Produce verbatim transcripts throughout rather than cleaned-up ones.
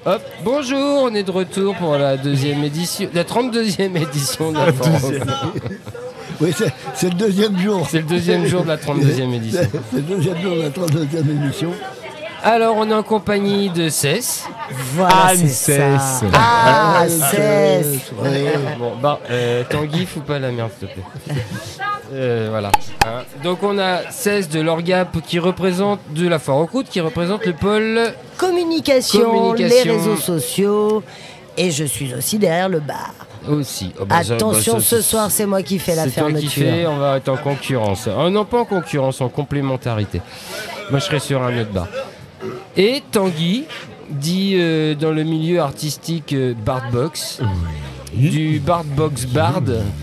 Hop, bonjour, on est de retour pour la deuxième édition, la trente-deuxième édition de la Foire. Oui, c'est, c'est le deuxième jour. C'est le deuxième jour de la trente-deuxième édition. C'est, c'est le deuxième jour de la trente-deuxième émission. Alors, on est en compagnie de Cess. Voilà, Anne c'est Cess. ça. Ah, Ah, Cess. ouais. Bon, bah, euh, Tanguy, fous pas la merde, s'il te plaît. Euh, voilà. Hein. Donc, on a Cess de l'Orgap qui représente, de la Foire aux Croûtes, qui représente le pôle. Communication, Communication. les réseaux sociaux. Et je suis aussi derrière le bar. Aussi. Oh, bah, ça, Attention, bah, ça, ce c'est- soir, c'est moi qui fais la C'est toi fermeture. qui fais, on va être en concurrence. Oh, non, pas en concurrence, en complémentarité. Moi, je serai sur un autre bar. Et Tanguy, dit euh, dans le milieu artistique euh, Bardbox, du Bardbox Bard,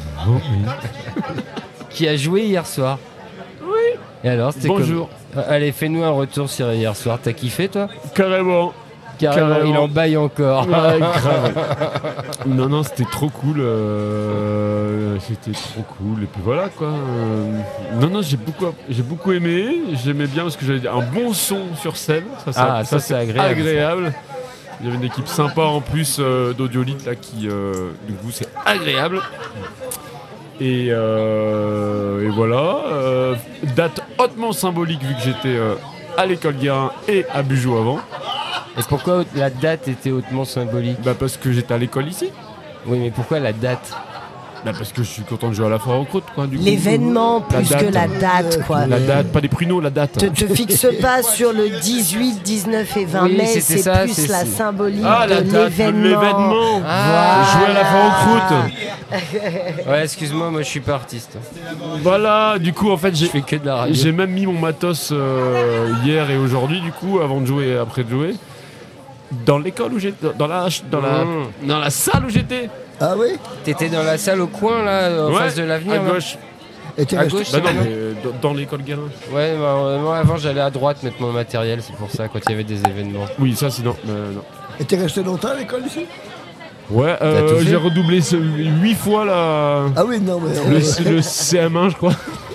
qui a joué hier soir. Oui. Et alors, c'était Bonjour. comme- Allez, fais-nous un retour sur hier soir. T'as kiffé, toi? Carrément. Carrément, Carrément. il en baille encore. Ouais, grave. Non, non, c'était trop cool. euh, C'était trop cool. Et puis voilà quoi. euh, Non, non, j'ai beaucoup, j'ai beaucoup aimé. J'aimais bien parce que j'avais un bon son sur scène. Ça, ça, Ah, ça, c'est agréable. agréable. Il y avait une équipe sympa en plus euh, d'audiolite là qui, euh, du coup, c'est agréable. Et, euh, et voilà. euh, date hautement symbolique vu que j'étais euh, à l'école Guérin et à Bugeaud avant. Et pourquoi la date était hautement symbolique? Bah parce que j'étais à l'école ici. Oui, mais pourquoi la date? Bah parce que je suis content de jouer à la foire aux croûtes quoi. Du coup. L'événement La plus date. que la date, quoi. La date, pas des pruneaux, la date. Te, te fixe pas sur le dix-huit, dix-neuf et vingt Oui, mai, c'était c'est ça, plus c'est- la c'est- symbolique Ah la de date de l'événement. l'événement. Ah. Jouer à la foire aux croûtes. Ouais, excuse-moi, moi je suis pas artiste. Voilà, du coup en fait Je j'ai fais que de la radio. j'ai même mis mon matos euh, hier et aujourd'hui du coup avant de jouer et après de jouer dans l'école où j'étais dans la dans la Mmh. dans la salle où j'étais. Ah oui? T'étais dans la salle au coin là, en Ouais, face de l'avenir. à là gauche. Et t'es À resté- gauche, Bah non c'est mais euh, dans, dans l'école Guérin. Ouais, bah, euh, moi avant j'allais à droite mettre mon matériel, c'est pour ça quand il y avait des événements. Oui ça sinon euh, non. Et t'es resté longtemps à l'école ici? Ouais, T'as euh, tout fait j'ai redoublé ce- huit fois la Ah oui, non, mais. le, le C M un je crois.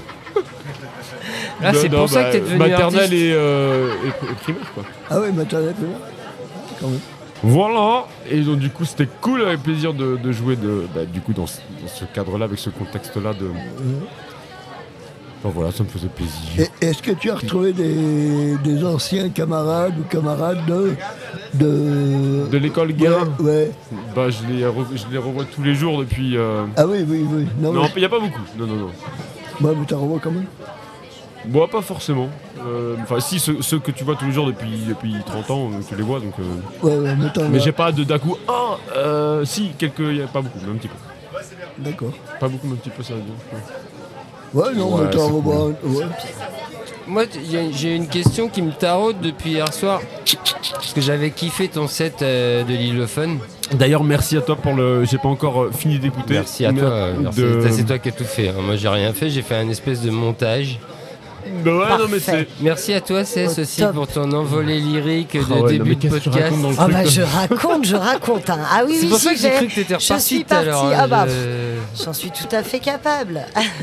Ah, c'est Non, pour ça bah, que t'es devenu maternelle artiste. et, euh, et pr- et primaire quoi. Ah oui, mais t'en as plus là. Quand même. Voilà. Et donc du coup c'était cool, avec plaisir de, de jouer de, bah, du coup dans ce, dans ce cadre-là, avec ce contexte-là de. Enfin, voilà, ça me faisait plaisir. Et est-ce que tu as retrouvé des, des anciens camarades ou camarades de. de. De l'école Guérin, Ouais, ouais. bah je les, re- je les revois tous les jours depuis. euh, Ah oui, oui, oui. Non, Non, mais, il n'y a pas beaucoup. Non, non, non. ouais, mais t'en revois quand même. Moi, pas forcément. Euh, Enfin, si, ceux, ceux que tu vois tous les jours depuis, depuis trente ans, euh, tu les vois. Donc, euh, Ouais, ouais, mais t'en mais as- j'ai pas de d'un coup. Oh, euh, si, quelques. Y a pas beaucoup, mais un petit peu. D'accord. Pas beaucoup, mais un petit peu, ça veut dire. Ouais, non, Ouais, mais t'en c'est revois. Ouais. Moi t- y a- j'ai une question qui me taraude depuis hier soir. Parce que j'avais kiffé ton set euh, de l'Illophone. D'ailleurs, merci à toi pour le. J'ai pas encore euh, fini d'écouter. Merci à mais, toi, euh, euh, merci. de- T'as- C'est toi qui as tout fait. hein. Moi j'ai rien fait, j'ai fait un espèce de montage. Bah ouais, non, mais Parfait. c'est. Merci à toi Cess Au aussi top. pour ton envolée lyrique de Ah ouais, non, début mais de qu'est-ce que tu podcast. racontes dans le Ah truc, bah toi je raconte, je raconte. hein. Ah oui, C'est oui, pour ça si, que j'ai j'ai- cru que t'étais je reparti suis tout à partie. l'heure. Ah bah, je- j'en suis tout à fait capable.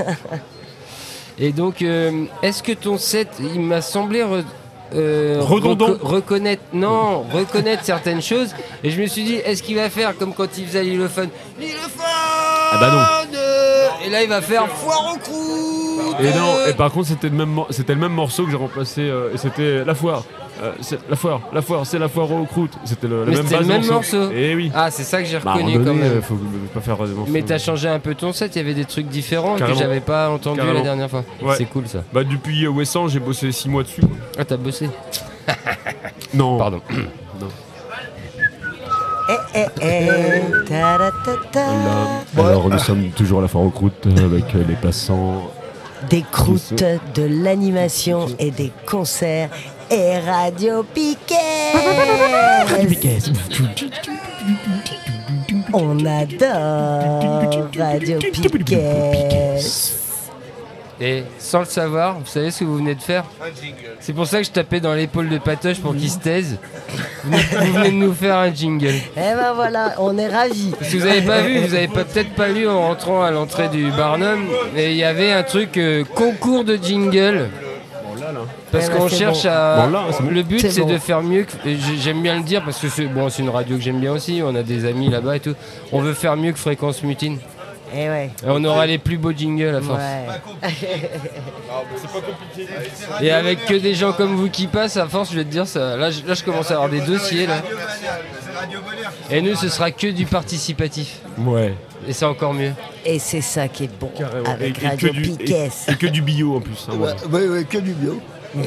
Et donc, euh, est-ce que ton set, il m'a semblé re- euh, Redondant. reco- reconnaître, non, reconnaître certaines choses. Et je me suis dit, est-ce qu'il va faire comme quand il faisait l'Illophone, l'Illophone Ah bah non. Et là, il va faire foire au croûte. Et non, et par contre c'était le même, mor- c'était le même morceau que j'ai remplacé, euh, et c'était la foire. Euh, c'est la foire, la foire, c'est la foire aux croûtes. C'était le, la Mais même c'était base le de même morceau. Et oui. Ah, c'est ça que j'ai Bah, à un reconnu moment quand donné, même. euh, faut pas faire des morceaux. Mais t'as changé un peu ton set, il y avait des trucs différents Carrément. que j'avais pas entendu Carrément. la dernière fois. Ouais. C'est cool ça. Bah depuis euh, Wesson, j'ai bossé six mois dessus. quoi. Ah, t'as bossé. Non. Pardon. Eh, eh, eh, ta-ra-ta-ta. Voilà. Alors nous sommes toujours à la foire aux croûtes euh, avec euh, les passants. Des croûtes, de l'animation et des concerts et Radio Piquet. On adore Radio Piquet. Et sans le savoir, vous savez ce que vous venez de faire? C'est pour ça que je tapais dans l'épaule de Patoche pour qu'il se taise. Vous venez, vous venez de nous faire un jingle. Eh ben voilà, on est ravis. Parce que vous avez pas vu, vous avez pas- peut-être pas lu en rentrant à l'entrée du Barnum, mais il y avait un truc euh, concours de jingle. Bon là là. Parce Eh ben, qu'on c'est cherche bon. à. Bon, là, c'est bon. Le but, C'est c'est bon. de faire mieux. Que... et j'ai- J'aime bien le dire parce que c'est bon, c'est une radio que j'aime bien aussi. On a des amis là-bas et tout. On veut faire mieux que Fréquence Mutine. Eh ouais. Et on aura les plus beaux jingles à force. Ouais. Et avec que des gens comme vous qui passent, à force, je vais te dire ça. Là, je, là, je commence à avoir des dossiers là. Et nous, ce sera que du participatif. Ouais. Et c'est encore mieux. Et c'est ça qui est bon Carrément. avec et, et Radio que du, Piquet. et, et que du bio en plus. hein, voilà. Oui, oui, que du bio.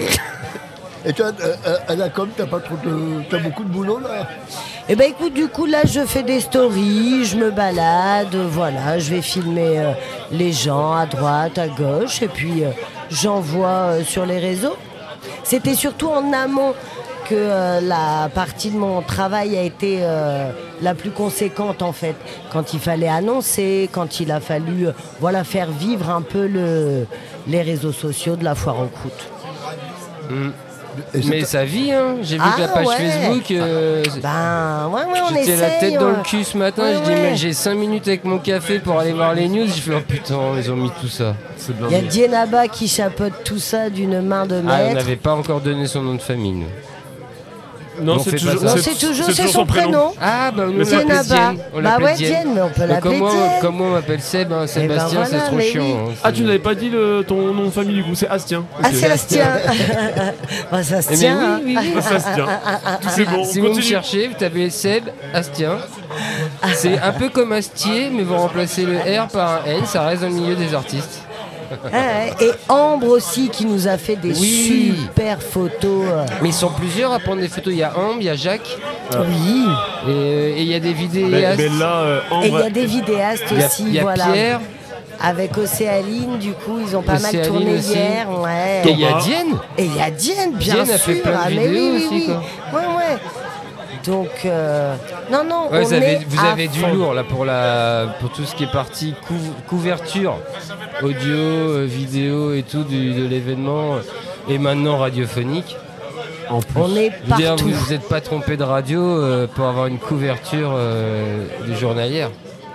Et toi, euh, euh, à la com, t'as pas trop de... T'as beaucoup de boulot là? Eh ben écoute, du coup là je fais des stories, je me balade, voilà, je vais filmer euh, les gens à droite, à gauche, et puis euh, j'envoie euh, sur les réseaux. C'était surtout en amont que euh, la partie de mon travail a été euh, la plus conséquente en fait. Quand il fallait annoncer, quand il a fallu euh, voilà, faire vivre un peu le, les réseaux sociaux de la foire aux croûtes. Mm. Et c'est- Mais ça vit, hein. J'ai vu Ah, que la page ouais. Facebook. euh, Ben ouais, ouais, on J'étais essaye. la tête dans ouais. le cul ce matin. Ouais, je dis, ouais. mais j'ai cinq minutes avec mon café pour aller voir les news. Je fais, oh putain, ils ont mis tout ça. C'est bien. Il y a Dienaba qui chapeaute tout ça d'une main de Ah, on maître. n'avait pas encore donné son nom de famille, nous. Non, on c'est fait toujours, pas ça. Non, c'est toujours c'est son prénom. Ah, bah, nous, Mais on c'est- l'appelle Dienaba. Dienne. On Bah l'appelle ouais, Dienne. Dienne, mais on peut Donc, l'appeler comme moi, Dienne. comme moi, on m'appelle Seb, hein, Sébastien, ben c'est voilà, trop mais chiant. oui. hein, Ah, c'est- tu n'avais pas dit le, ton nom de famille du coup, c'est Astien. Ah, Ok. c'est Astien. Bah, ça se Eh, mais tient. oui, hein. oui, oui. Ah, ça se tient. C'est bon, Si on vous me continue. cherchez, vous tapez Seb, Astien. C'est un peu comme Astier, mais vous remplacez le R par un N, ça reste dans le milieu des artistes. Ouais, et Ambre aussi qui nous a fait des Oui. super photos. euh. Mais ils sont plusieurs à prendre des photos. Il y a Ambre, il y a Jacques, Oui. et euh, et il y a des Mais, vidéastes. mais là, euh, Et il y Ambre, a des vidéastes Il y a, aussi, il y a voilà. Pierre, Avec Océaline, du coup, ils ont pas mal Océaline tourné aussi. hier. Ouais. et il y a Thomas. Dienne. Et il y a Dienne, bien Dienne sûr. a fait plein de Ah, mais vidéos oui, oui, aussi, oui. quoi. Ouais, ouais. Donc, euh, non, non, Ouais, on vous avez, est vous à avez du fond. lourd là pour, la, pour tout ce qui est partie cou- couverture, audio, euh, vidéo et tout du- de l'événement, et maintenant radiophonique. en plus. On est Je veux dire, partout. vous n'êtes pas trompé de radio euh, pour avoir une couverture euh, du journalière.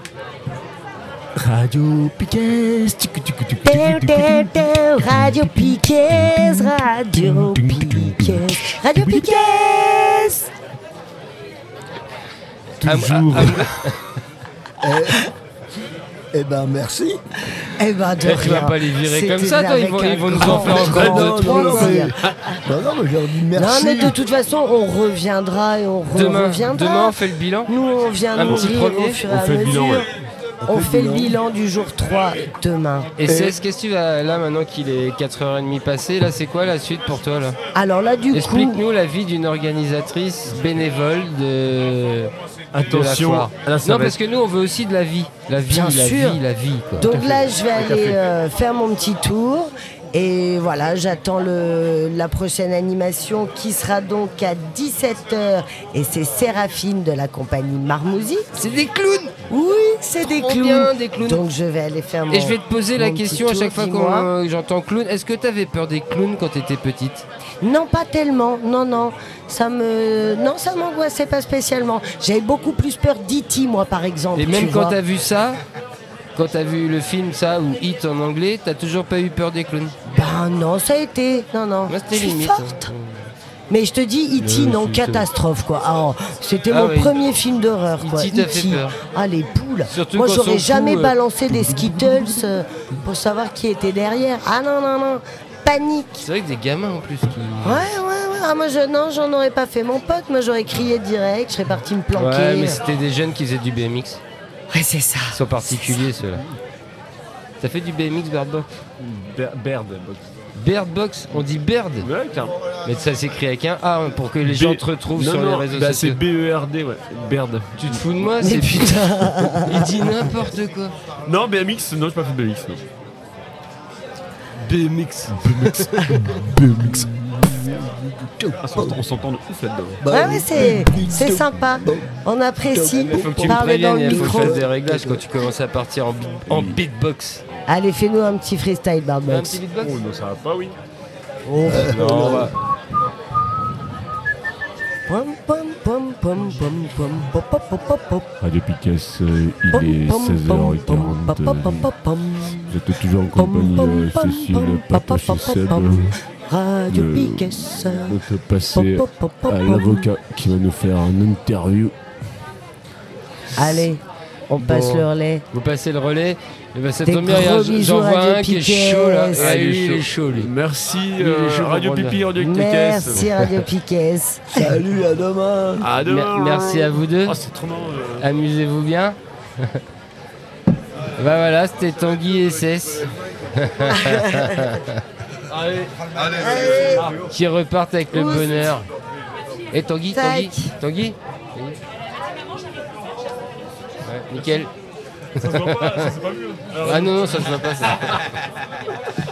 Radio Piquet. Teu, teu, teu, Radio Piquet, Radio Piquet, Radio Piquet. Toujours. Ah, ah, Eh ben merci. Eh ben, de Eh, tu vas rien. pas les virer comme C'était ça, toi, ils avec vont- un ils vont nous grand, en faire encore grand deux, trois, non, plaisir. mais- non, non, mais je leur dis Non, merci. mais de toute façon, on reviendra et on demain, reviendra. demain, on fait le bilan. Nous, on vient Un petit nourrir premier. au fur et On à fait le mesure. bilan, ouais. On fait le bilan du jour trois demain. Et c'est ce qu'est-ce que tu vas là maintenant qu'il est quatre heures trente passé, là c'est quoi la suite pour toi là? Alors là, du coup, Explique-nous la vie d'une organisatrice bénévole de, de la Attention, foire. là, ça Non va parce que nous on veut aussi de la vie. La vie, Bien la sûr. vie, la vie quoi. donc là, je vais Tout à aller fait. euh, faire mon petit tour. Et voilà, j'attends le, la prochaine animation qui sera donc à dix-sept heures. Et c'est Séraphine de la compagnie Marmouzy. C'est des clowns. Oui, c'est des Trop clowns. bien, des clowns. Donc je vais aller faire mon. Et je vais te poser la mon petit question à tour, chaque fois dis-moi. quand euh, j'entends clown. Est-ce que tu avais peur des clowns quand tu étais petite? Non, pas tellement. Non, non. Ça me. Non, ça m'angoissait pas spécialement. J'avais beaucoup plus peur d'E T, moi, par exemple. Et même tu quand vois. t'as vu ça, quand t'as vu le film ça ou Hit en anglais, t'as toujours pas eu peur des clowns? Ben non, ça a été. Non, non. Moi Je c'était suis limite. forte. hein. Mais je te dis, E T, Euh, non, c'est- catastrophe, quoi. Ah, c'était Ah mon oui. premier film d'horreur, quoi. E T t'a fait peur. Ah, les poules. Surtout Moi, quand j'aurais son jamais cou, euh, balancé des Skittles euh, pour savoir qui était derrière. Ah non, non, non. Panique. C'est vrai que des gamins en plus qui. Ouais, ouais, ouais. Ah, moi, je, non, j'en aurais pas fait. Mon pote, moi, j'aurais crié direct. Je serais parti me planquer. Ouais, mais c'était des jeunes qui faisaient du B M X. Ouais, c'est ça. Ils sont particuliers ceux-là. T'as fait du B M X Birdbox? Ber- Baird. Birdbox, on dit Bird, Ouais, clairement. mais ça s'écrit avec un A hein, pour que les gens B- te retrouvent Non, sur non, les réseaux bah, c'est sociaux. B E R D, ouais. Baird. Tu te fous de moi? Mais C'est putain. Il dit n'importe quoi. Non, B M X, non, j'ai pas fait B M X. Non. B M X. B M X. Ah, ça, on s'entend de ouf là-dedans. Bah, Ouais, ouais, c'est, c'est sympa. On apprécie. Il faut que tu me Parler dans préviennes, le il faut que je micro. fasse des réglages quand tu commences à partir en, beat- en beatbox. Allez, fais-nous un petit freestyle, Un Barbox. petit beatbox? Oh non, ça va pas, oui. Oh. Non, on va- Pom, pom, pom, pom, pom, pom, pom, pom, pom, pom, pom. Radio Picasse, euh, Pom, il est pom, seize pom, heures pom, quarante. pom, pom, pom, pom. Vous êtes toujours en Pom, compagnie pom, de pom, Cécile, pom, pom, Patoche pom, et Seb. pom. Radio Le- Piquet. On peut passer à l'avocat qui va nous faire un interview. Allez, on passe Bon. le relais. Vous passez le relais. Et ben, ça Des tombe bien, gros j'en bisous, j'en vois Radio un qui est Piquet. chaud là. Ah, Ah, il est lui, il est chaud. chaud lui. Merci Il est euh, chaud pour Radio prendre Pipi, la- Radio Merci Radio Piquet. Salut, à demain. À demain. Mer- merci à vous deux. Oh, c'est trop marrant. euh. Amusez-vous bien. Bah voilà, c'était Tanguy S S qui repartent avec le Ouf. bonheur. Et Tanguy, Tac. Tanguy, Tanguy. Ouais, nickel. Ça se voit pas, ça c'est pas mieux. Ah non, non, ça se voit pas ça.